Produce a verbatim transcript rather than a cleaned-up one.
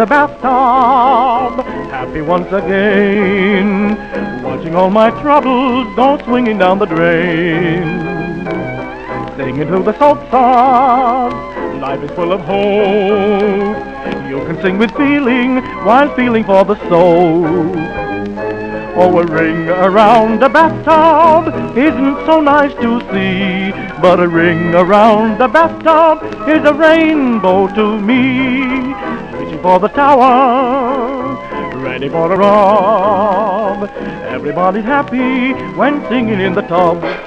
the bathtub, happy once again, watching all my troubles go swinging down the drain. Singing to the soap sauce, life is full of hope. You can sing with feeling while feeling for the soap. Oh, a ring around the bathtub isn't so nice to see, but a ring around the bathtub is a rainbow to me. Reaching for the tower, ready for a rub. Everybody's happy when singing in the tub.